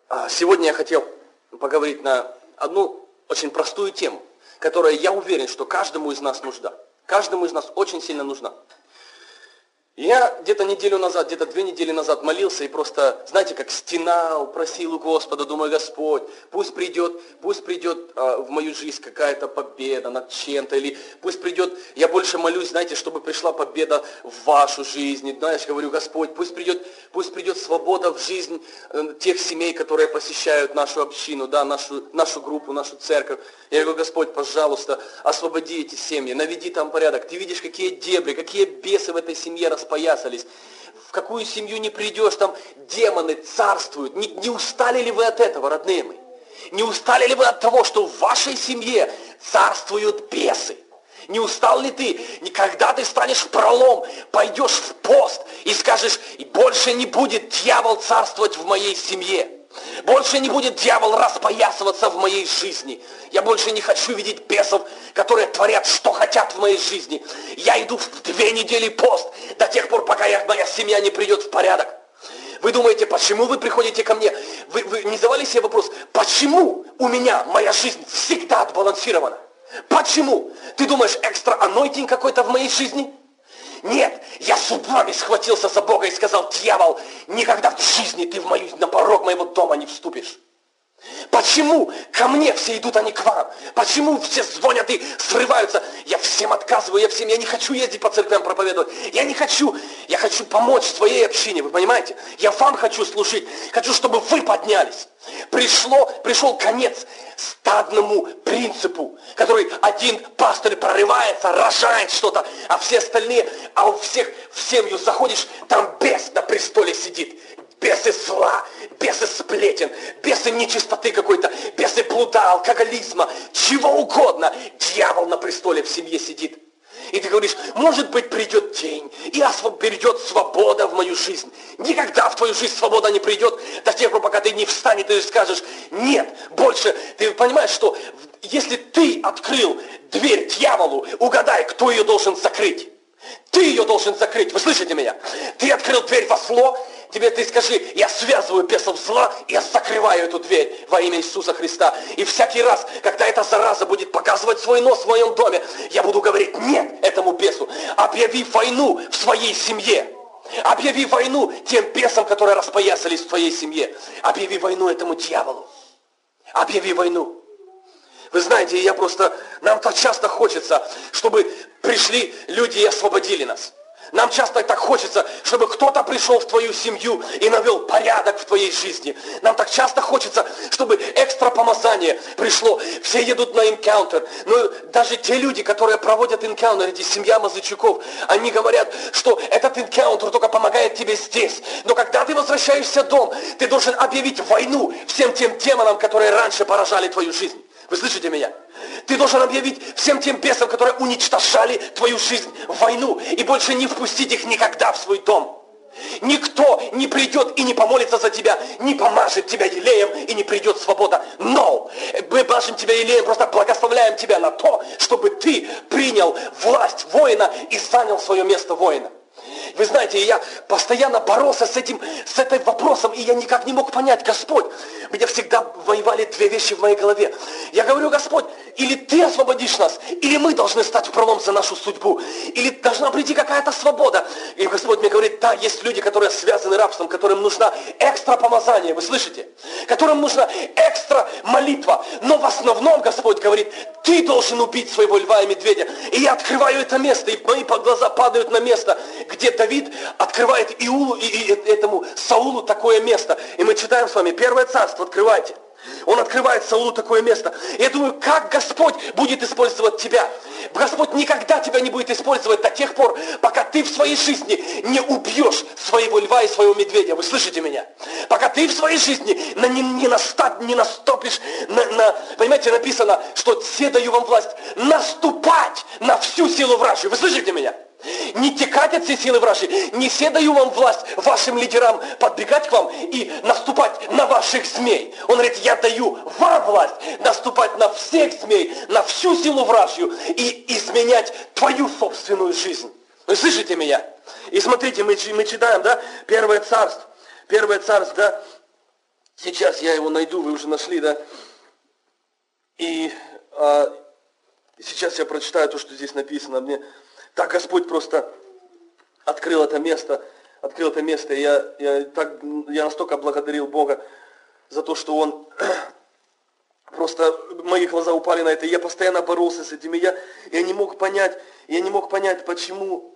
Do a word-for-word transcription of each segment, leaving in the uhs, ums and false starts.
А, Сегодня я хотел поговорить на одну очень простую тему, которая, я уверен, что каждому из нас нужна. Каждому из нас очень сильно нужна. Я где-то неделю назад, где-то две недели назад молился и просто, знаете, как стенал, просил у Господа, думаю, Господь, пусть придет, пусть придет а, в мою жизнь какая-то победа над чем-то, или пусть придет, я больше молюсь, знаете, чтобы пришла победа в вашу жизнь. И, знаешь, говорю, Господь, пусть придет, пусть придет свобода в жизнь э, тех семей, которые посещают нашу общину, да, нашу, нашу группу, нашу церковь. Я говорю, Господь, пожалуйста, освободи эти семьи, наведи там порядок. Ты видишь, какие дебри, какие бесы в этой семье распоясались. В какую семью не придешь, там демоны царствуют. Не, не устали ли вы от этого, родные мои? Не устали ли вы от того, что в вашей семье царствуют бесы? Не устал ли ты? Когда ты станешь в пролом, пойдешь в пост и скажешь, больше не будет дьявол царствовать в моей семье. Больше не будет дьявол распоясываться в моей жизни. Я больше не хочу видеть бесов, которые творят, что хотят в моей жизни. Я иду в две недели пост до тех пор, пока я, моя семья не придет в порядок. Вы думаете, почему вы приходите ко мне? Вы, вы не задавали себе вопрос, почему у меня моя жизнь всегда отбалансирована? Почему? Ты думаешь, экстра анойтинг какой-то в моей жизни? Нет, я зубами схватился за Бога и сказал, дьявол, никогда в жизни ты в мою, на порог моего дома не вступишь. Почему ко мне все идут, а не к вам? Почему все звонят и срываются? Я всем отказываю, я всем, я не хочу ездить по церквям проповедовать. Я не хочу, я хочу помочь своей общине, вы понимаете? Я вам хочу служить, хочу, чтобы вы поднялись. Пришло, пришел конец стадному принципу, который один пастырь прорывается, рожает что-то, а все остальные, а у всех в семью заходишь, там бес на престоле сидит. Бесы зла, бесы сплетен, бесы нечистоты какой-то, бесы блуда, алкоголизма, чего угодно. Дьявол на престоле в семье сидит. И ты говоришь, может быть, придет день, и придет свобода в мою жизнь. Никогда в твою жизнь свобода не придет до тех пор, пока ты не встанешь, ты скажешь, нет, больше. Ты понимаешь, что если ты открыл дверь дьяволу, угадай, кто ее должен закрыть. Ты ее должен закрыть, вы слышите меня? Ты открыл дверь во зло, тебе ты скажи, я связываю бесов зла, я закрываю эту дверь во имя Иисуса Христа. И всякий раз, когда эта зараза будет показывать свой нос в моем доме, я буду говорить нет этому бесу. Объяви войну в своей семье. Объяви войну тем бесам, которые распоясались в твоей семье. Объяви войну этому дьяволу. Объяви войну. Вы знаете, я просто, нам так часто хочется, чтобы пришли люди и освободили нас. Нам часто так хочется, чтобы кто-то пришел в твою семью и навел порядок в твоей жизни. Нам так часто хочется, чтобы экстра помазание пришло. Все едут на энкаунтер. Но даже те люди, которые проводят энкаунтер, эти семья Мазычуков, они говорят, что этот энкаунтер только помогает тебе здесь. Но когда ты возвращаешься в дом, ты должен объявить войну всем тем демонам, которые раньше поражали твою жизнь. Вы слышите меня? Ты должен объявить всем тем бесам, которые уничтожали твою жизнь, войну, и больше не впустить их никогда в свой дом. Никто не придет и не помолится за тебя, не помажет тебя елеем и не придет свобода. Но мы мажем тебя елеем, просто благословляем тебя на то, чтобы ты принял власть воина и занял свое место воина. Вы знаете, я постоянно боролся с этим, с этим вопросом, и я никак не мог понять, Господь, меня всегда воевали две вещи в моей голове. Я говорю, Господь, или ты освободишь нас, или мы должны стать в пролом за нашу судьбу, или должна прийти какая-то свобода. И Господь мне говорит, да, есть люди, которые связаны рабством, которым нужна экстра помазание, вы слышите? Которым нужна экстра молитва. Но в основном, Господь говорит, ты должен убить своего льва и медведя. И я открываю это место, и мои глаза падают на место, где Давид открывает Иулу и, и этому Саулу такое место. И мы читаем с вами Первое царство, открывайте. Он открывает Саулу такое место. И я думаю, как Господь будет использовать тебя? Господь никогда тебя не будет использовать до тех пор, пока ты в своей жизни не убьешь своего льва и своего медведя. Вы слышите меня? Пока ты в своей жизни не, не, настап, не наступишь, на, на, понимаете, написано, что все даю вам власть наступать на всю силу вражью. Вы слышите меня? Не текать от всей силы вражьей, не все даю вам власть вашим лидерам подбегать к вам и наступать на ваших змей. Он говорит, я даю вам власть наступать на всех змей, на всю силу вражью и изменять твою собственную жизнь. Вы слышите меня? И смотрите, мы, мы читаем, да, Первое царство, Первое царство, да, Сейчас я его найду, вы уже нашли, да? И а, сейчас я прочитаю то, что здесь написано. Мне так Господь просто открыл это место, открыл это место. И я, я, так, я настолько благодарил Бога за то, что Он просто, мои глаза упали на это. И я постоянно боролся с этим. И я, я не мог понять, я не мог понять, почему...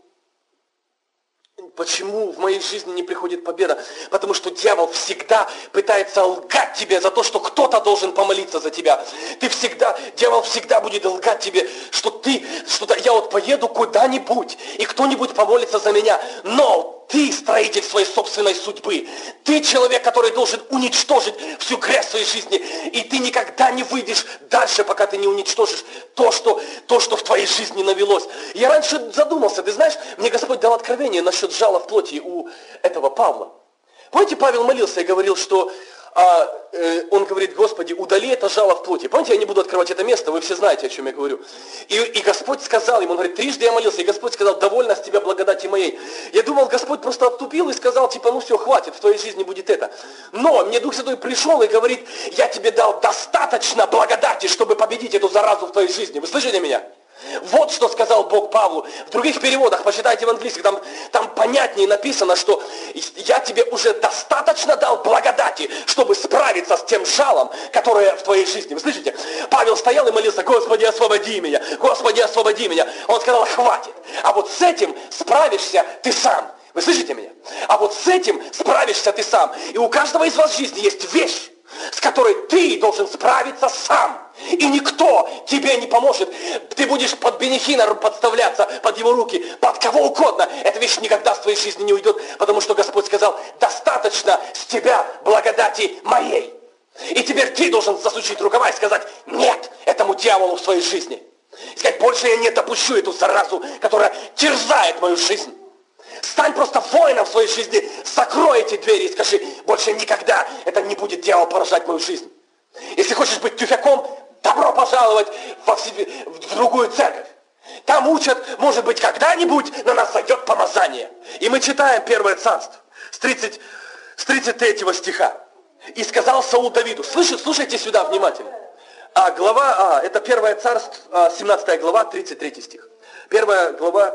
Почему в моей жизни не приходит победа? Потому что дьявол всегда пытается лгать тебе за то, что кто-то должен помолиться за тебя. Ты всегда, дьявол всегда будет лгать тебе, что ты, что я вот поеду куда-нибудь, и кто-нибудь помолится за меня. Но ты строитель своей собственной судьбы. Ты человек, который должен уничтожить всю грязь своей жизни. И ты никогда не выйдешь дальше, пока ты не уничтожишь то, что, то, что в твоей жизни навелось. Я раньше задумался, ты знаешь, мне Господь дал откровение насчет жала в плоти у этого Павла. Помните, Павел молился и говорил, что а, э, он говорит: Господи, удали это жало в плоти. Помните, я не буду открывать это место, вы все знаете, о чем я говорю. И, и Господь сказал ему, он говорит: трижды я молился, и Господь сказал: довольно с тебя благодати моей. Я думал, Господь просто оттупил и сказал, типа, ну все, хватит, в твоей жизни будет это. Но мне Дух Святой пришел и говорит: я тебе дал достаточно благодати, чтобы победить эту заразу в твоей жизни. Вы слышите меня? Вот что сказал Бог Павлу. В других переводах, почитайте в английском, там, там понятнее написано, что я тебе уже достаточно дал благодати, чтобы справиться с тем жалом, которое в твоей жизни. Вы слышите? Павел стоял и молился: Господи, освободи меня, Господи, освободи меня. Он сказал: хватит. А вот с этим справишься ты сам. Вы слышите меня? А вот с этим справишься ты сам. И у каждого из вас в жизни есть вещь, с которой ты должен справиться сам. И никто тебе не поможет. Ты будешь под бенихина подставляться, под его руки, под кого угодно. Эта вещь никогда в твоей жизни не уйдет, потому что Господь сказал: достаточно с тебя благодати моей. И теперь ты должен засучить рукава и сказать: нет этому дьяволу в своей жизни. И сказать: больше я не допущу эту заразу, которая терзает мою жизнь. Стань просто воином в своей жизни, закрой эти двери и скажи: больше никогда это не будет дьявол поражать мою жизнь. Если хочешь быть тюфяком, добро пожаловать во все, в другую церковь. Там учат, может быть, когда-нибудь на нас сойдет помазание. И мы читаем Первое Царство с, тридцать, с тридцать третьего стиха. И сказал Саул Давиду, слышите, слушайте сюда внимательно. А глава, а, это Первое Царство, семнадцатая глава, тридцать третий стих. Первая глава,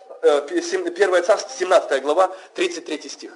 Первое Царство, семнадцатая глава, тридцать третий стих.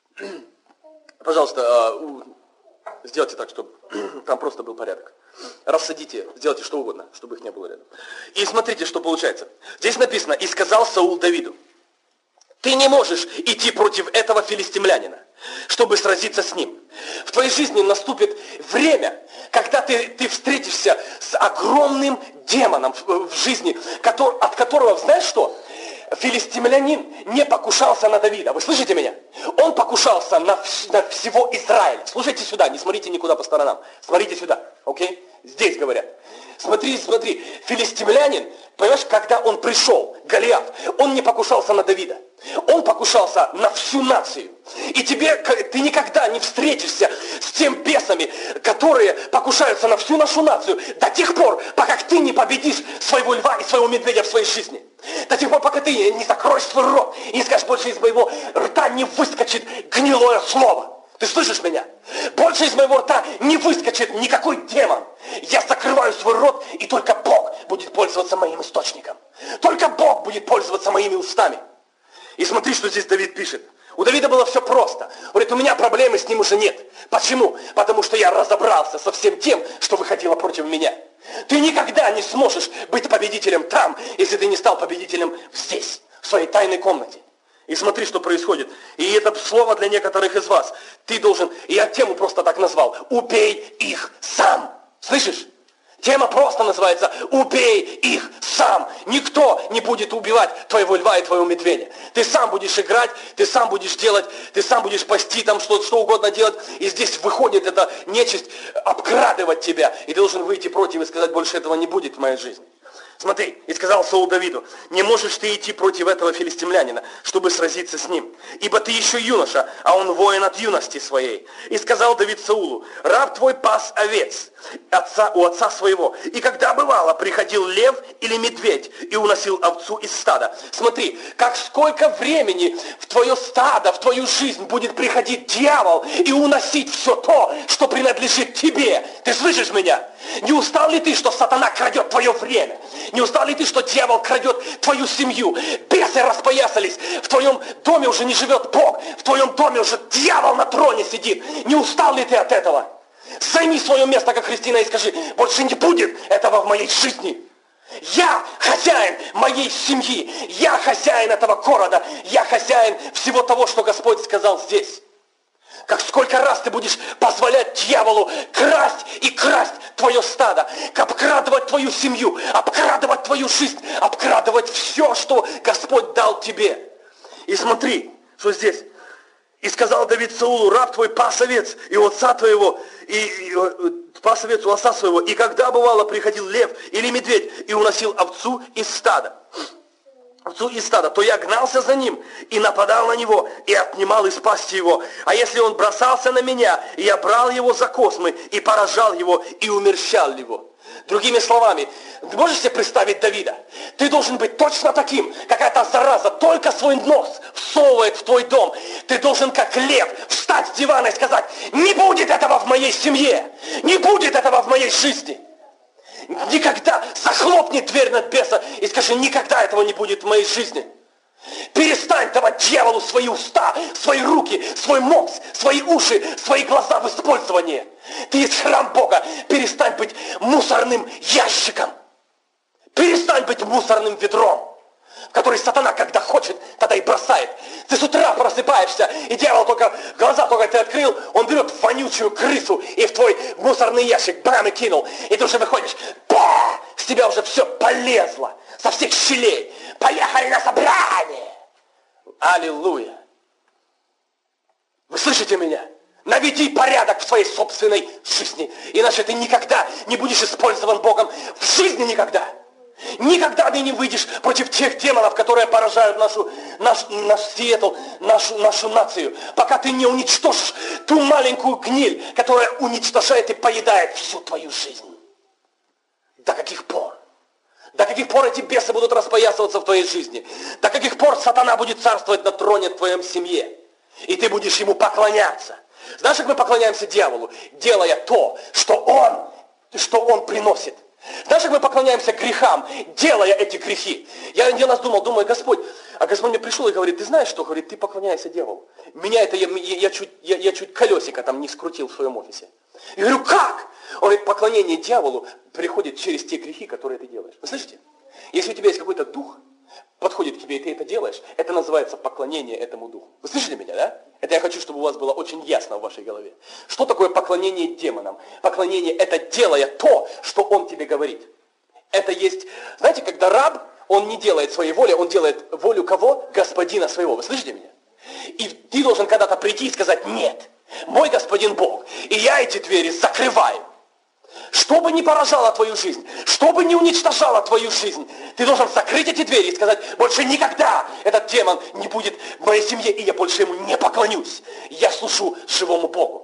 Пожалуйста, сделайте так, чтобы там просто был порядок. Рассадите, сделайте что угодно, чтобы их не было рядом. И смотрите, что получается. Здесь написано: и сказал Саул Давиду: ты не можешь идти против этого филистимлянина, чтобы сразиться с ним. В твоей жизни наступит время, когда ты, ты встретишься с огромным демоном в, в жизни, который, от которого, знаешь что? Филистимлянин не покушался на Давида. Вы слышите меня? Он покушался на, на всего Израиля. Слушайте сюда, не смотрите никуда по сторонам. Смотрите сюда, окей? Здесь говорят. Смотри, смотри, филистимлянин, понимаешь, когда он пришел, Голиаф, он не покушался на Давида. Он покушался на всю нацию. И тебе, ты никогда не встретишься с тем бесами, которые покушаются на всю нашу нацию до тех пор, пока ты не победишь своего льва и своего медведя в своей жизни. До тех пор, пока ты не закроешь свой рот и не скажешь: больше из моего рта не выскочит гнилое слово. Ты слышишь меня? Больше из моего рта не выскочит никакой демон. Я закрываю свой рот, и только Бог будет пользоваться моим источником. Только Бог будет пользоваться моими устами. И смотри, что здесь Давид пишет. У Давида было все просто. Он говорит: у меня проблемы с ним уже нет. Почему? Потому что я разобрался со всем тем, что выходило против меня. Ты никогда не сможешь быть победителем там, если ты не стал победителем здесь, в своей тайной комнате. И смотри, что происходит. И это слово для некоторых из вас. Ты должен, и я тему просто так назвал: убей их сам. Слышишь? Тема просто называется: убей их сам. Никто не будет убивать твоего льва и твоего медведя. Ты сам будешь играть, ты сам будешь делать, ты сам будешь пасти, там что, что угодно делать. И здесь выходит эта нечисть обкрадывать тебя. И ты должен выйти против и сказать: больше этого не будет в моей жизни. Смотри, и сказал Саул Давиду: не можешь ты идти против этого филистимлянина, чтобы сразиться с ним, ибо ты еще юноша, а он воин от юности своей. И сказал Давид Саулу: раб твой пас овец отца, у отца своего, и когда бывало, приходил лев или медведь и уносил овцу из стада. Смотри, как сколько времени в твое стадо, в твою жизнь будет приходить дьявол и уносить все то, что принадлежит тебе. Ты слышишь меня? Не устал ли ты, что сатана крадет твое время? Не устал ли ты, что дьявол крадет твою семью? Бесы распоясались, в твоем доме уже не живет Бог, в твоем доме уже дьявол на троне сидит. Не устал ли ты от этого? Займи свое место, как Христина, и скажи: больше не будет этого в моей жизни. Я хозяин моей семьи, я хозяин этого города, я хозяин всего того, что Господь сказал здесь. Как сколько раз ты будешь позволять дьяволу красть и красть твое стадо, обкрадывать твою семью, обкрадывать твою жизнь, обкрадывать все, что Господь дал тебе. И смотри, что здесь. И сказал Давид Саулу: раб твой пас овец и у отца твоего, и, и пас овец у отца своего, и когда бывало приходил лев или медведь и уносил овцу из стада, овцу из стада, то я гнался за ним и нападал на него и отнимал из пасти его. А если он бросался на меня, я брал его за космы и поражал его и умерщвлял его. Другими словами, ты можешь себе представить Давида? Ты должен быть точно таким, как эта зараза только свой нос всовывает в твой дом. Ты должен, как лев, встать с дивана и сказать: не будет этого в моей семье, не будет этого в моей жизни. Никогда захлопни дверь на беса и скажи: никогда этого не будет в моей жизни. Перестань давать дьяволу свои уста, свои руки, свой мозг, свои уши, свои глаза в использование. Ты есть храм Бога. Перестань быть мусорным ящиком. Перестань быть мусорным ведром, в который сатана, когда хочет, тогда и бросает. Ты с утра просыпаешься, и дьявол только, глаза только ты открыл, он берет вонючую крысу и в твой мусорный ящик бам и кинул. И ты уже выходишь, ба, с тебя уже все полезло, со всех щелей. Поехали на собрание. Аллилуйя. Вы слышите меня? Наведи порядок в своей собственной жизни, иначе ты никогда не будешь использован Богом в жизни никогда. Никогда ты не выйдешь против тех демонов, которые поражают нашу, наш, наш Сиэтл, нашу, нашу нацию, пока ты не уничтожишь ту маленькую гниль, которая уничтожает и поедает всю твою жизнь. До каких пор? До каких пор эти бесы будут распоясываться в твоей жизни? До каких пор сатана будет царствовать на троне в твоем семье? И ты будешь ему поклоняться. Знаешь, как мы поклоняемся дьяволу? Делая то, что он, что он приносит. Знаешь, как мы поклоняемся грехам, делая эти грехи? Я один раз думал, думаю, Господь, а Господь мне пришел и говорит: ты знаешь что? Говорит, ты поклоняешься дьяволу. Меня это, я, я, я, чуть, я, я чуть колесико там не скрутил в своем офисе. Я говорю, как? Он говорит, поклонение дьяволу приходит через те грехи, которые ты делаешь. Вы слышите? Если у тебя есть какой-то дух, подходит к тебе, и ты это делаешь, это называется поклонение этому духу. Вы слышите меня, да? Это я хочу, чтобы у вас было очень ясно в вашей голове. Что такое поклонение демонам? Поклонение – это делая то, что он тебе говорит. Это есть, знаете, когда раб, он не делает своей воли, он делает волю кого? Господина своего. Вы слышите меня? И ты должен когда-то прийти и сказать: нет, мой господин Бог, и я эти двери закрываю. Что бы ни поражало твою жизнь, что бы ни уничтожало твою жизнь, ты должен закрыть эти двери и сказать: больше никогда этот демон не будет в моей семье, и я больше ему не поклонюсь. Я служу живому Богу.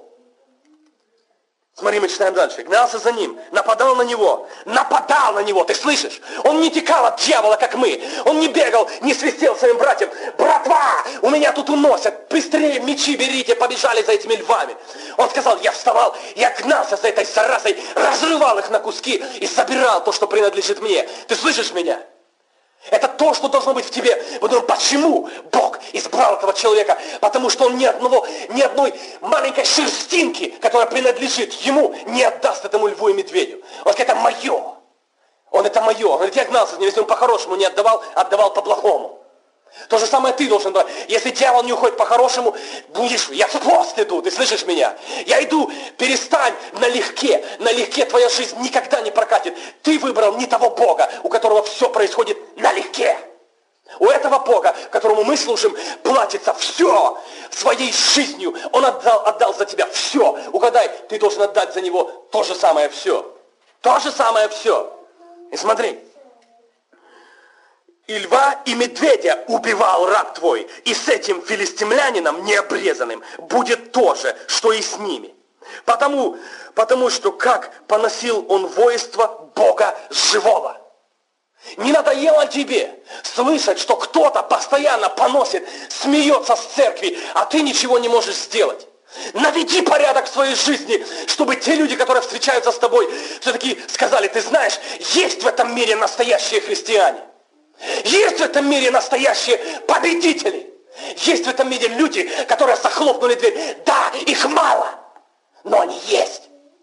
Смотри, мы читаем дальше. Гнался за ним, нападал на него, нападал на него, ты слышишь? Он не текал от дьявола, как мы. Он не бегал, не свистел своим братьям: братва, у меня тут уносят, быстрее мечи берите, побежали за этими львами. Он сказал: я вставал, я гнался за этой заразой, разрывал их на куски и забирал то, что принадлежит мне. Ты слышишь меня? Это то, что должно быть в тебе. Потому почему Бог избрал этого человека? Потому что он ни одного, ни одной маленькой шерстинки, которая принадлежит ему, не отдаст этому льву и медведю. Он говорит: это мое. Он это мое. Он говорит: я гнался с ним, если он по-хорошему не отдавал, отдавал по-плохому. То же самое ты должен давать. Если дьявол не уходит по-хорошему, будешь, я в пост иду, ты слышишь меня? Я иду, перестань налегке, налегке твоя жизнь никогда не прокатит. Ты выбрал не того Бога, у которого все происходит налегке. У этого Бога, которому мы служим, платится все своей жизнью. Он отдал, отдал за тебя все. Угадай, ты должен отдать за него то же самое все. То же самое все. И смотри. И льва, и медведя убивал раб твой, и с этим филистимлянином необрезанным будет то же, что и с ними. Потому, потому что как поносил он воинство Бога живого. Не надоело тебе слышать, что кто-то постоянно поносит, смеется с церкви, а ты ничего не можешь сделать? Наведи порядок в своей жизни, чтобы те люди, которые встречаются с тобой, все-таки сказали: ты знаешь, есть в этом мире настоящие христиане. Есть в этом мире настоящие победители. Есть в этом мире люди, которые захлопнули дверь. Да, их мало, но они есть.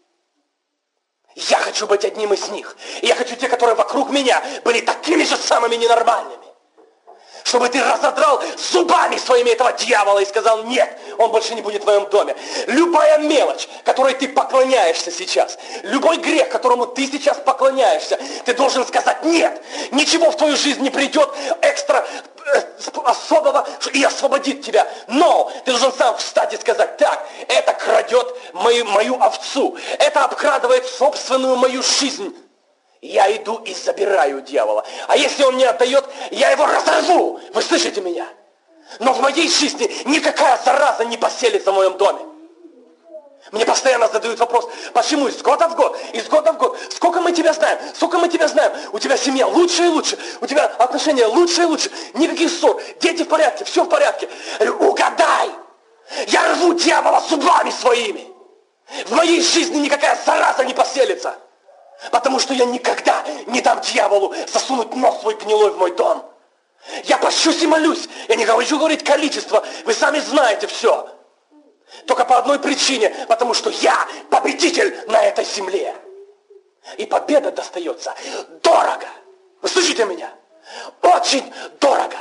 Я хочу быть одним из них. И я хочу те, которые вокруг меня были такими же самыми ненормальными. Чтобы ты разодрал зубами своими этого дьявола и сказал: нет, он больше не будет в твоем доме. Любая мелочь, которой ты поклоняешься сейчас, любой грех, которому ты сейчас поклоняешься, ты должен сказать: нет, ничего в твою жизнь не придет экстра особого и освободит тебя. Но ты должен сам встать и сказать: так, это крадет мою, мою овцу, это обкрадывает собственную мою жизнь. Я иду и забираю дьявола. А если он не отдает, я его разорву. Вы слышите меня? Но в моей жизни никакая зараза не поселится в моем доме. Мне постоянно задают вопрос: почему из года в год, из года в год, сколько мы тебя знаем, сколько мы тебя знаем, у тебя семья лучше и лучше, у тебя отношения лучше и лучше, никаких ссор, дети в порядке, все в порядке. Я говорю: угадай, я рву дьявола зубами своими. В моей жизни никакая зараза не поселится. Потому что я никогда не дам дьяволу засунуть нос свой гнилой в мой дом. Я пощусь и молюсь. Я не хочу говорить количество. Вы сами знаете все. Только по одной причине. Потому что я победитель на этой земле. И победа достается дорого. Вы слышите меня? Очень дорого.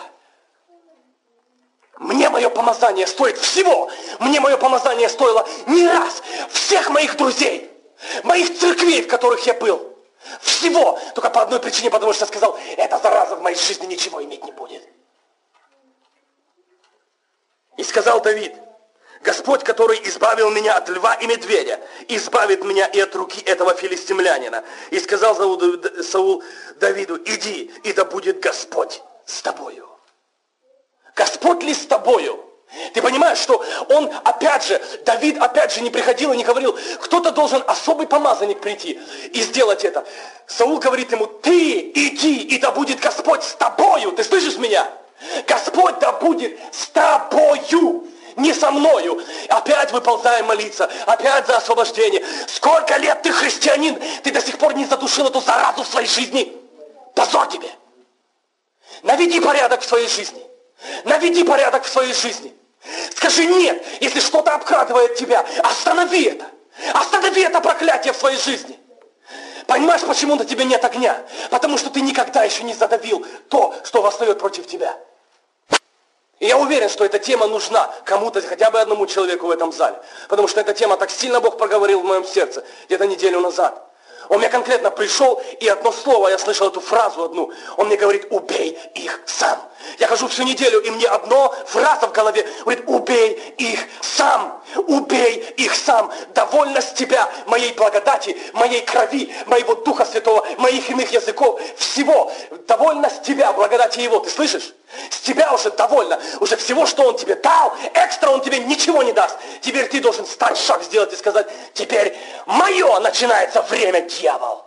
Мне мое помазание стоит всего. Мне мое помазание стоило не раз всех моих друзей. Моих церквей, в которых я был. Всего. Только по одной причине, потому что я сказал: эта зараза в моей жизни ничего иметь не будет. И сказал Давид: Господь, который избавил меня от льва и медведя, избавит меня и от руки этого филистимлянина. И сказал Саул Давиду: иди, и да будет Господь с тобою. Господь ли с тобою? Ты понимаешь, что он опять же, Давид опять же не приходил и не говорил: кто-то должен особый помазанник прийти и сделать это. Саул говорит ему: ты иди, и да будет Господь с тобою. Ты слышишь меня? Господь да будет с тобою, не со мною. Опять выползаем молиться, опять за освобождение. Сколько лет ты христианин, ты до сих пор не задушил эту заразу в своей жизни. Позор тебе. Наведи порядок в своей жизни. Наведи порядок в своей жизни. Скажи: нет, если что-то обкрадывает тебя, останови это. Останови это проклятие в своей жизни. Понимаешь, почему на тебе нет огня? Потому что ты никогда еще не задавил то, что восстает против тебя. И я уверен, что эта тема нужна кому-то, хотя бы одному человеку в этом зале. Потому что эта тема так сильно Бог проговорил в моем сердце где-то неделю назад. Он мне конкретно пришел, и одно слово, я слышал эту фразу одну. Он мне говорит: убей их сам. Я хожу всю неделю, и мне одно фраза в голове говорит: убей их сам. Убей их сам. Довольно с тебя моей благодати, моей крови, моего Духа Святого, моих иных языков, всего. Довольно с тебя благодати Его. Ты слышишь? С тебя уже довольно. Уже всего, что Он тебе дал, экстра Он тебе ничего не даст. Теперь ты должен встать, шаг сделать и сказать: теперь мое начинается время, дьявол.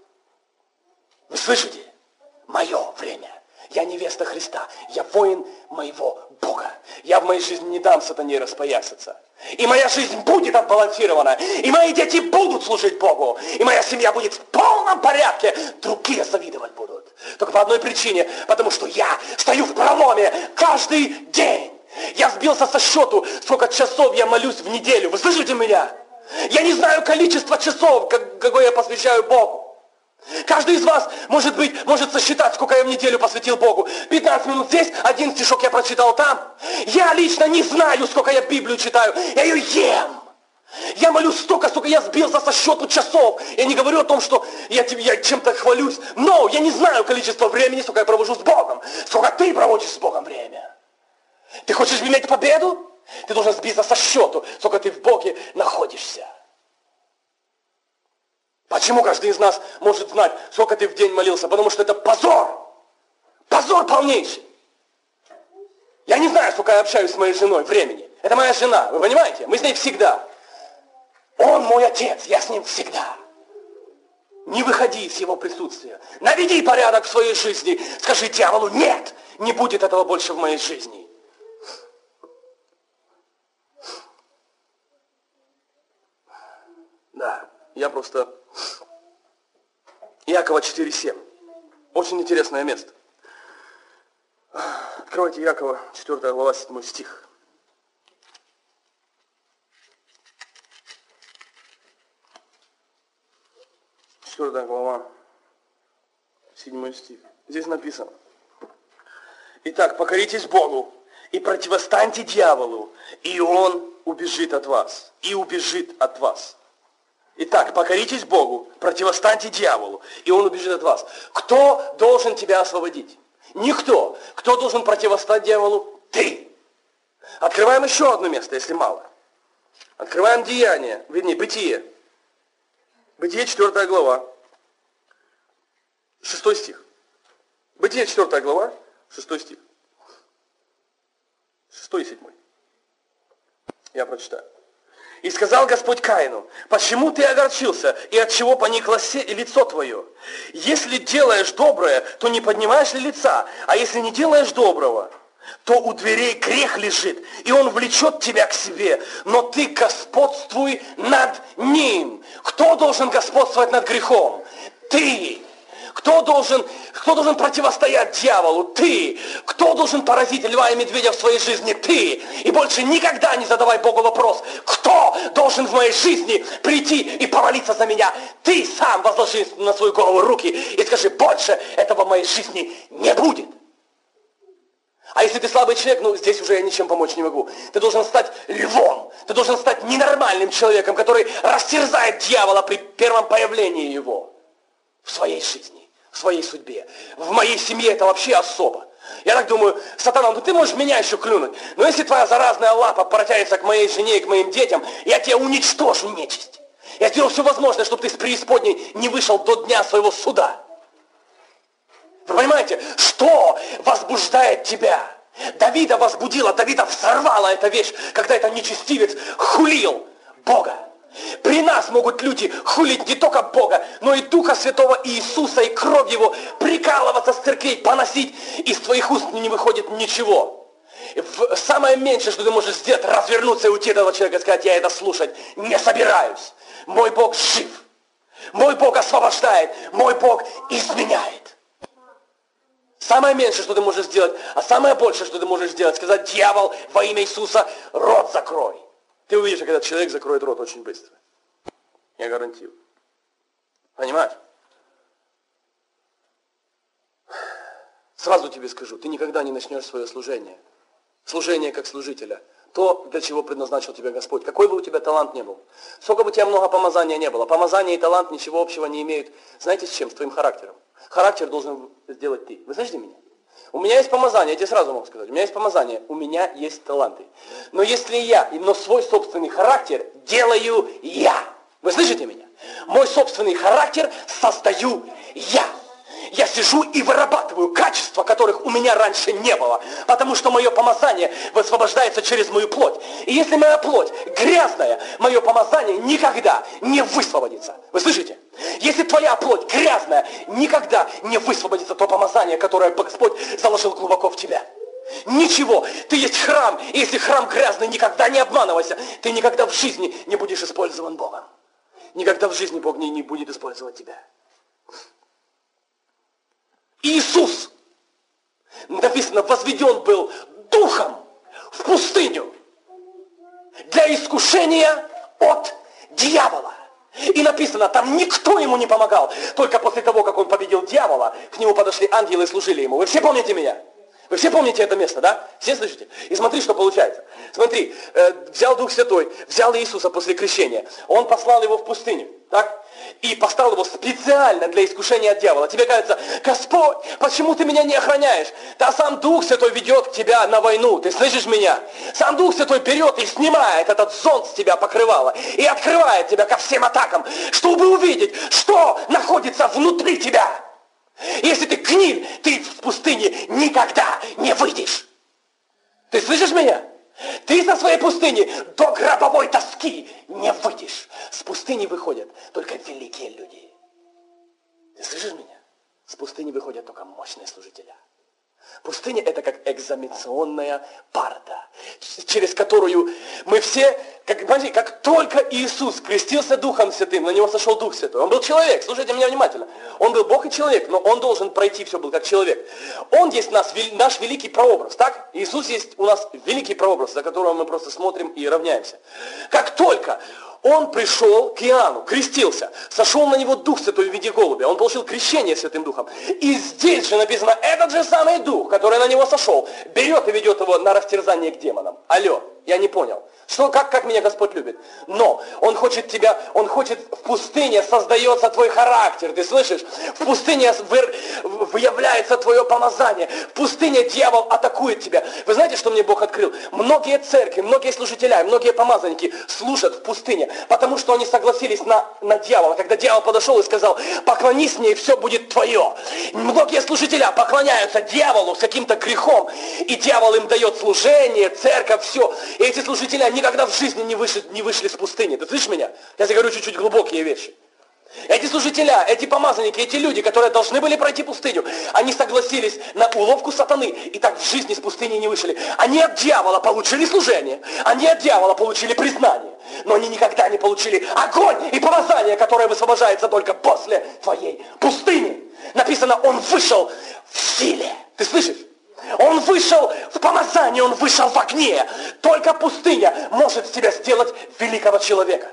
Вы слышите? Мое время. Я невеста Христа. Я воин моего Бога. Я в моей жизни не дам сатане распоясаться. И моя жизнь будет отбалансирована. И мои дети будут служить Богу. И моя семья будет в полном порядке. Другие завидовать будут. Только по одной причине. Потому что я стою в проломе каждый день. Я сбился со счету, сколько часов я молюсь в неделю. Вы слышите меня? Я не знаю количество часов, какое я посвящаю Богу. Каждый из вас, может быть, может сосчитать, сколько я в неделю посвятил Богу. пятнадцать минут здесь, один стишок я прочитал там. Я лично не знаю, сколько я Библию читаю. Я ее ем. Я молюсь столько, сколько я сбился со счету часов. Я не говорю о том, что я, я чем-то хвалюсь. Но я не знаю количество времени, сколько я провожу с Богом. Сколько ты проводишь с Богом время. Ты хочешь иметь победу? Ты должен сбиться со счету, сколько ты в Боге находишься. Почему каждый из нас может знать, сколько ты в день молился? Потому что это позор. Позор полнейший. Я не знаю, сколько я общаюсь с моей женой времени. Это моя жена, вы понимаете? Мы с ней всегда. Он мой отец, я с ним всегда. Не выходи из его присутствия. Наведи порядок в своей жизни. Скажи дьяволу, нет, не будет этого больше в моей жизни. Да, я просто... Иакова четыре семь. Очень интересное место. Откройте Иакова, четвёртая глава, седьмой стих. четвёртая глава, седьмой стих. Здесь написано. Итак, покоритесь Богу и противостаньте дьяволу, и он убежит от вас. И убежит от вас. Итак, покоритесь Богу, противостаньте дьяволу, и он убежит от вас. Кто должен тебя освободить? Никто. Кто должен противостать дьяволу? Ты. Открываем еще одно место, если мало. Открываем Деяние, вернее, Бытие. Бытие, четвёртая глава, шестой стих. Бытие, четвёртая глава, шестой стих. Шестой и седьмой. Я прочитаю. «И сказал Господь Каину, почему ты огорчился, и от чего поникло лицо твое? Если делаешь доброе, то не поднимаешь ли лица, а если не делаешь доброго, то у дверей грех лежит, и он влечет тебя к себе, но ты господствуй над ним». Кто должен господствовать над грехом? Ты. Кто должен, кто должен противостоять дьяволу? Ты. Кто должен поразить льва и медведя в своей жизни? Ты. И больше никогда не задавай Богу вопрос, кто должен в моей жизни прийти и помолиться за меня? Ты сам возложи на свою голову руки и скажи, больше этого в моей жизни не будет. А если ты слабый человек, ну здесь уже я ничем помочь не могу. Ты должен стать львом. Ты должен стать ненормальным человеком, который растерзает дьявола при первом появлении его в своей жизни, в своей судьбе. В моей семье это вообще особо. Я так думаю, сатана, ну ты можешь меня еще клюнуть, но если твоя заразная лапа протянется к моей жене и к моим детям, я тебя уничтожу, нечисть. Я сделаю все возможное, чтобы ты с преисподней не вышел до дня своего суда. Вы понимаете, что возбуждает тебя? Давида возбудила, Давида взорвала эта вещь, когда этот нечестивец хулил Бога. При нас могут люди хулить не только Бога, но и Духа Святого Иисуса и кровь Его, прикалываться с церквей, поносить, из твоих уст не выходит ничего. Самое меньшее, что ты можешь сделать, развернуться и уйти от этого человека и сказать, я это слушать не собираюсь. Мой Бог жив, мой Бог освобождает, мой Бог изменяет. Самое меньшее, что ты можешь сделать, а самое большее, что ты можешь сделать, сказать, дьявол, во имя Иисуса, рот закрой. Ты увидишь, когда человек закроет рот очень быстро. Я гарантирую. Понимаешь? Сразу тебе скажу, ты никогда не начнешь свое служение. Служение как служителя. То, для чего предназначил тебя Господь. Какой бы у тебя талант ни был. Сколько бы у тебя много помазания не было. Помазание и талант ничего общего не имеют. Знаете с чем? С твоим характером. Характер должен сделать ты. Вы слышите меня? У меня есть помазание, я тебе сразу могу сказать. У меня есть помазание, у меня есть таланты. Но если я, но свой собственный характер делаю я. Вы слышите меня? Мой собственный характер создаю я. Я сижу и вырабатываю качества, которых у меня раньше не было. Потому что мое помазание высвобождается через мою плоть. И если моя плоть грязная, мое помазание никогда не высвободится. Вы слышите? Если твоя плоть грязная, никогда не высвободится то помазание, которое Господь заложил глубоко в тебя. Ничего. Ты есть храм. И если храм грязный, никогда не обманывайся. Ты никогда в жизни не будешь использован Богом. Никогда в жизни Бог не, не будет использовать тебя. Иисус, написано, возведен был духом в пустыню для искушения от дьявола. И написано, там никто ему не помогал. Только после того, как он победил дьявола, к нему подошли ангелы и служили ему. Вы все помните меня? Вы все помните это место, да? Все слышите? И смотри, что получается. Смотри, э, взял Дух Святой, взял Иисуса после крещения. Он послал его в пустыню, так? И поставил его специально для искушения от дьявола. Тебе кажется, Господь, почему ты меня не охраняешь? Да сам Дух Святой ведет тебя на войну. Ты слышишь меня? Сам Дух Святой берет и снимает этот зонт с тебя покрывала. И открывает тебя ко всем атакам, чтобы увидеть, что находится внутри тебя. Если ты гниль, ты в пустыне никогда не выйдешь. Ты слышишь меня? Ты со своей пустыни до гробовой доски не выйдешь. С пустыни выходят только великие люди. Ты слышишь меня? С пустыни выходят только мощные служители. Пустыня – это как экзаменационная парта, через которую мы все, как, понимаете, как только Иисус крестился Духом Святым, на него сошел Дух Святой. Он был человек, слушайте меня внимательно. Он был Бог и человек, но он должен пройти все был как человек. Он есть наш, наш великий прообраз, так? Иисус есть у нас великий прообраз, за которого мы просто смотрим и равняемся. Как только он пришел к Иоанну, крестился, сошел на него Дух Святой в виде голубя, он получил крещение Святым Духом. И здесь же написано, этот же самый Дух, который на него сошел, берет и ведет его на растерзание к демонам. Алло, я не понял. Что, как, как меня Господь любит? Но Он хочет тебя, Он хочет, в пустыне создается твой характер, ты слышишь? В пустыне выявляется твое помазание. В пустыне дьявол атакует тебя. Вы знаете, что мне Бог открыл? Многие церкви, многие служителя, многие помазанники служат в пустыне, потому что они согласились на, на дьявола. Когда дьявол подошел и сказал, поклонись мне, и все будет твое. Многие служителя поклоняются дьяволу с каким-то грехом, и дьявол им дает служение, церковь, все. И эти служители никогда в жизни не вышли, не вышли с пустыни. Ты слышишь меня? Я тебе говорю чуть-чуть глубокие вещи. Эти служителя, эти помазанники, эти люди, которые должны были пройти пустыню, они согласились на уловку сатаны и так в жизни с пустыни не вышли. Они от дьявола получили служение, они от дьявола получили признание, но они никогда не получили огонь и помазание, которое высвобождается только после твоей пустыни. Написано, он вышел в силе. Ты слышишь? Он вышел в помазании, он вышел в огне. Только пустыня может тебя сделать великого человека.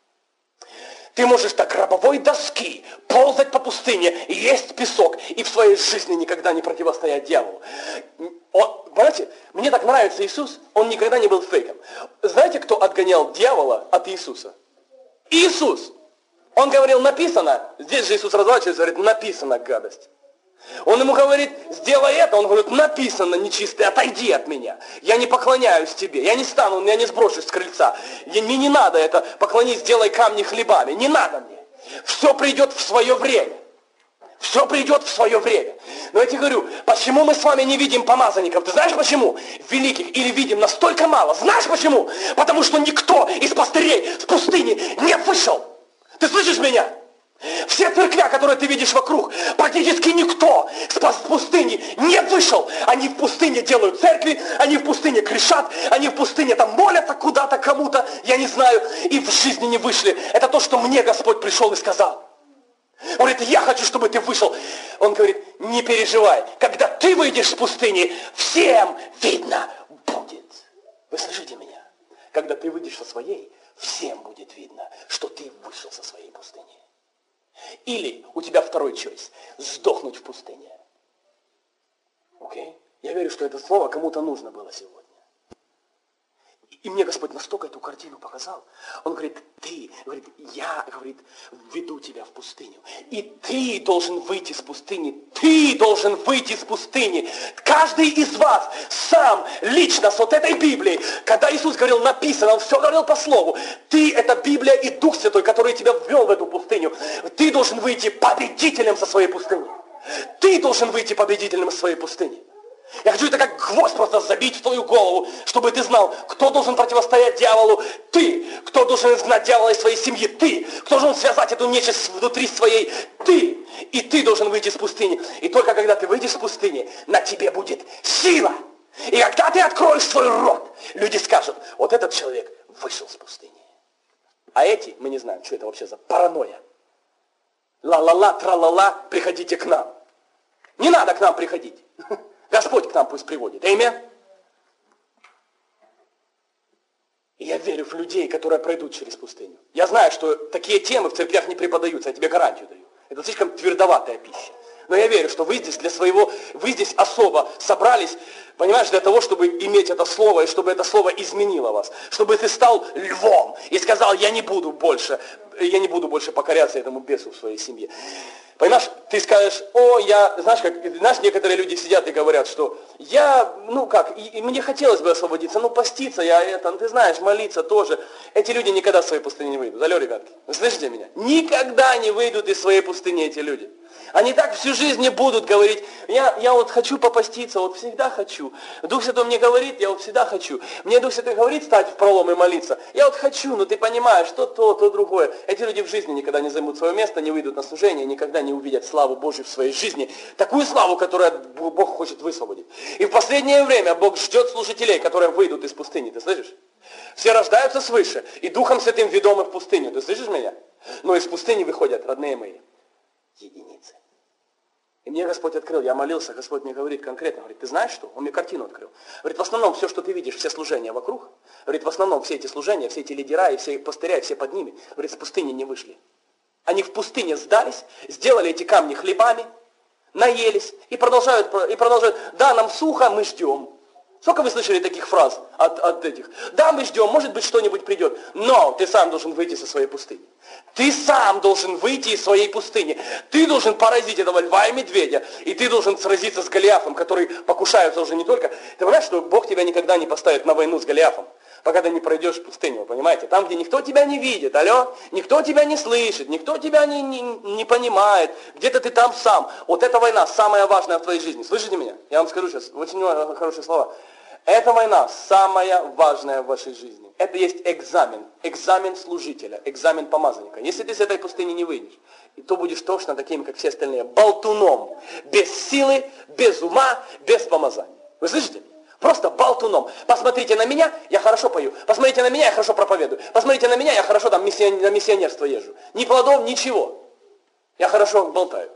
Ты можешь до гробовой доски ползать по пустыне, есть песок, и в своей жизни никогда не противостоять дьяволу. Он, понимаете, мне так нравится Иисус, он никогда не был фейком. Знаете, кто отгонял дьявола от Иисуса? Иисус. Он говорил, написано, здесь же Иисус разворачивается и говорит, написано гадость. Он ему говорит, сделай это, он говорит, написано нечистый, отойди от меня. Я не поклоняюсь тебе, я не стану, я не сброшусь с крыльца. Я, мне не надо это, поклонись, сделай камни хлебами, не надо мне. Все придет в свое время. Все придет в свое время. Но я тебе говорю, почему мы с вами не видим помазанников? Ты знаешь почему? Великих или видим настолько мало. Знаешь почему? Потому что никто из пастырей с пустыни не вышел. Ты слышишь меня? Все церквя, которые ты видишь вокруг, практически никто с пустыни не вышел. Они в пустыне делают церкви, они в пустыне кричат, они в пустыне там молятся куда-то, кому-то, я не знаю, и в жизни не вышли. Это то, что мне Господь пришел и сказал. Он говорит, я хочу, чтобы ты вышел. Он говорит, не переживай, когда ты выйдешь с пустыни, всем видно будет. Вы слышите меня? Когда ты выйдешь со своей, всем будет видно, что ты вышел со своей пустыни. Или у тебя второй чойс – сдохнуть в пустыне. Окей? Okay? Я верю, что это слово кому-то нужно было сегодня. И мне Господь настолько эту картину показал. Он говорит, ты, говорит, я, говорит, веду тебя в пустыню. И ты должен выйти с пустыни. Ты должен выйти с пустыни. Каждый из вас сам, лично, с вот этой Библией, когда Иисус говорил, написано, Он все говорил по слову. Ты, это Библия и Дух Святой, который тебя ввел в эту пустыню. Ты должен выйти победителем со своей пустыни. Ты должен выйти победителем из своей пустыни. Я хочу это как гвоздь просто забить в твою голову, чтобы ты знал, кто должен противостоять дьяволу. Ты. Кто должен изгнать дьявола из своей семьи. Ты. Кто должен связать эту нечисть внутри своей. Ты. И ты должен выйти из пустыни. И только когда ты выйдешь из пустыни, на тебе будет сила. И когда ты откроешь свой рот, люди скажут, вот этот человек вышел с пустыни. А эти, мы не знаем, что это вообще за паранойя. Ла-ла-ла, тра-ла-ла, приходите к нам. Не надо к нам приходить. Господь к нам пусть приводит. Аминь. И я верю в людей, которые пройдут через пустыню. Я знаю, что такие темы в церквях не преподаются, я тебе гарантию даю. Это слишком твердоватая пища. Но я верю, что вы здесь для своего, вы здесь особо собрались, понимаешь, для того, чтобы иметь это слово, и чтобы это слово изменило вас. Чтобы ты стал львом и сказал, я не буду больше, я не буду больше покоряться этому бесу в своей семье. Понимаешь, ты скажешь, о, я, знаешь, как, знаешь, некоторые люди сидят и говорят, что я, ну как, и, и мне хотелось бы освободиться, ну поститься я это, ну ты знаешь, молиться тоже. Эти люди никогда из своей пустыни не выйдут. Алло, ребятки, вы слышите меня? Никогда не выйдут из своей пустыни эти люди. Они так всю жизнь не будут говорить, я, я вот хочу попаститься, вот всегда хочу. Дух Святой мне говорит, я вот всегда хочу. Мне Дух Святой говорит стать в пролом и молиться. Я вот хочу, но ты понимаешь, что то, то другое. Эти люди в жизни никогда не займут свое место, не выйдут на служение, никогда не увидят славу Божью в своей жизни. Такую славу, которую Бог хочет высвободить. И в последнее время Бог ждет служителей, которые выйдут из пустыни. Ты слышишь? Все рождаются свыше, и Духом Святым ведомы в пустыню. Ты слышишь меня? Но из пустыни выходят, родные мои, единицы. И мне Господь открыл, я молился, Господь мне говорит конкретно, говорит, ты знаешь что? Он мне картину открыл. Говорит, в основном все, что ты видишь, все служения вокруг, говорит, в основном все эти служения, все эти лидера, и все пастыря, и все под ними, говорит, с пустыни не вышли. Они в пустыне сдались, сделали эти камни хлебами, наелись и продолжают, и продолжают, да, нам сухо, мы ждем. Сколько вы слышали таких фраз от, от этих? Да, мы ждем, может быть, что-нибудь придет. Но ты сам должен выйти со своей пустыни. Ты сам должен выйти из своей пустыни. Ты должен поразить этого льва и медведя. И ты должен сразиться с Голиафом, который покушается уже не только... Ты понимаешь, что Бог тебя никогда не поставит на войну с Голиафом, пока ты не пройдешь пустыню, вы понимаете? Там, где никто тебя не видит, алло, никто тебя не слышит, никто тебя не, не, не понимает, где-то ты там сам. Вот эта война самая важная в твоей жизни. Слышите меня? Я вам скажу сейчас очень хорошие слова. Эта война самая важная в вашей жизни. Это есть экзамен. Экзамен служителя, экзамен помазанника. Если ты с этой пустыни не выйдешь, то будешь точно таким, как все остальные, болтуном. Без силы, без ума, без помазания. Вы слышите? Просто болтуном. Посмотрите на меня, я хорошо пою. Посмотрите на меня, я хорошо проповедую. Посмотрите на меня, я хорошо там миссион, на миссионерство езжу. Ни плодов, ничего. Я хорошо болтаю.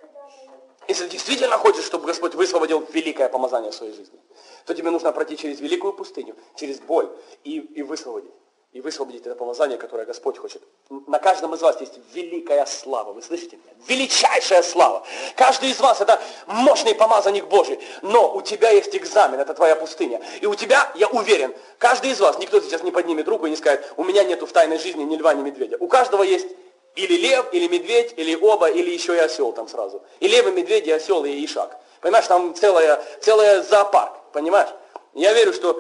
Если действительно хочешь, чтобы Господь высвободил великое помазание в своей жизни, то тебе нужно пройти через великую пустыню, через боль и, и высвободить. И высвободить это помазание, которое Господь хочет. На каждом из вас есть великая слава. Вы слышите меня? Величайшая слава. Каждый из вас это мощный помазанник Божий. Но у тебя есть экзамен, это твоя пустыня. И у тебя, я уверен, каждый из вас, никто сейчас не поднимет руку и не скажет, у меня нету в тайной жизни ни льва, ни медведя. У каждого есть или лев, или медведь, или оба, или еще и осел там сразу. И лев, и медведь, и осел, и ишак. Понимаешь, там целая, целая зоопарк. Понимаешь? Я верю, что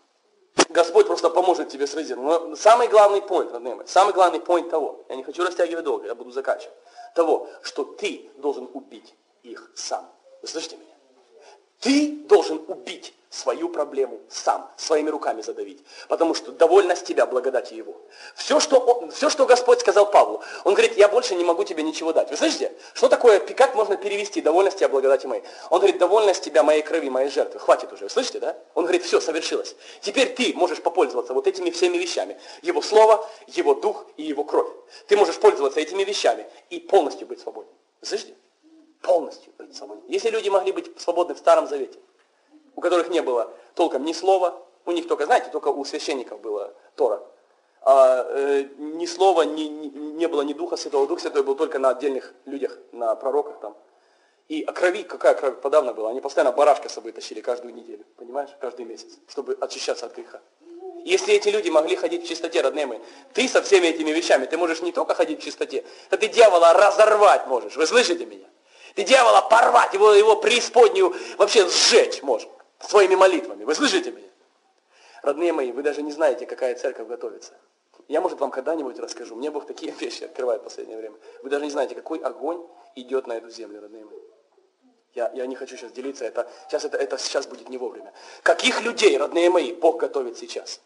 Господь просто поможет тебе сразиться. Но самый главный point, родные мои, самый главный point того, я не хочу растягивать долго, я буду заканчивать, того, что ты должен убить их сам. Вы слышите меня? Ты должен убить свою проблему сам, своими руками задавить. Потому что довольна с тебя благодати Его. Все что, он, все, что Господь сказал Павлу, Он говорит, я больше не могу тебе ничего дать. Вы слышите? Что такое, как можно перевести довольна с тебя благодати моей? Он говорит, довольна с тебя моей крови, моей жертвы. Хватит уже. Вы слышите, да? Он говорит, все, совершилось. Теперь ты можешь попользоваться вот этими всеми вещами. Его Слово, Его Дух и Его кровь. Ты можешь пользоваться этими вещами и полностью быть свободен. Вы слышите? Полностью быть свободен. Если люди могли быть свободны в Старом Завете, у которых не было толком ни слова, у них только, знаете, только у священников было Тора. А, э, ни слова, ни, ни, не было ни Духа Святого. Дух Святой был только на отдельных людях, на пророках там. И о крови, какая кровь подавно была, они постоянно барашка с собой тащили каждую неделю, понимаешь, каждый месяц, чтобы очищаться от греха. Если эти люди могли ходить в чистоте, родные мои, ты со всеми этими вещами, ты можешь не только ходить в чистоте, но ты дьявола разорвать можешь. Вы слышите меня? Ты дьявола порвать, его, его преисподнюю вообще сжечь можешь своими молитвами. Вы слышите меня? Родные мои, вы даже не знаете, какая церковь готовится. Я, может, вам когда-нибудь расскажу. Мне Бог такие вещи открывает в последнее время. Вы даже не знаете, какой огонь идет на эту землю, родные мои. Я, я не хочу сейчас делиться, это сейчас, это, это сейчас будет не вовремя. Каких людей, родные мои, Бог готовит сейчас?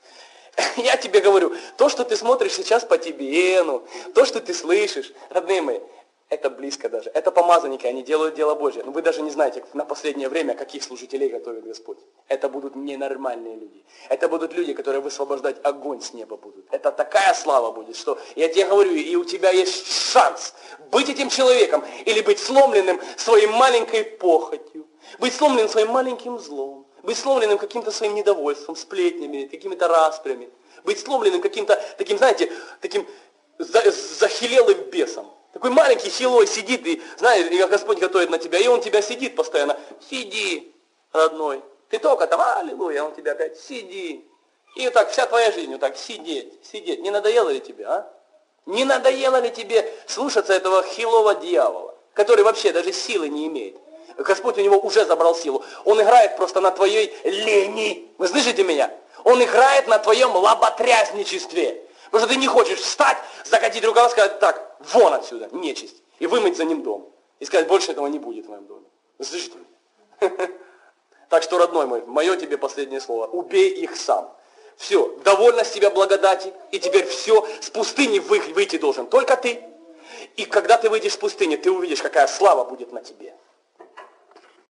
Я тебе говорю, то, что ты смотришь сейчас по ТБНу, то, что ты слышишь, родные мои, это близко даже. Это помазанники, они делают дело Божье. Но вы даже не знаете на последнее время, каких служителей готовит Господь. Это будут ненормальные люди. Это будут люди, которые высвобождать огонь с неба будут. Это такая слава будет, что я тебе говорю, и у тебя есть шанс быть этим человеком или быть сломленным своей маленькой похотью, быть сломленным своим маленьким злом, быть сломленным каким-то своим недовольством, сплетнями, какими-то распрями, быть сломленным каким-то таким, знаете, таким захилелым бесом. Такой маленький хилой сидит, и знаешь, и Господь готовит на тебя, и он тебя сидит постоянно. Сиди, родной. Ты только там, аллилуйя, он тебя опять, сиди. И вот так вся твоя жизнь, вот так сидеть, сидеть. Не надоело ли тебе, а? Не надоело ли тебе слушаться этого хилого дьявола, который вообще даже силы не имеет? Господь у него уже забрал силу. Он играет просто на твоей лени. Вы слышите меня? Он играет на твоем лоботрясничестве. Потому что ты не хочешь встать, закатить рукава и сказать, так, вон отсюда, нечисть, и вымыть за ним дом. И сказать, больше этого не будет в моем доме. Слышите меня? Так что, родной мой, мое тебе последнее слово. Убей их сам. Все, довольно с тебя благодати, и теперь все, с пустыни выйти должен только ты. И когда ты выйдешь с пустыни, ты увидишь, какая слава будет на тебе.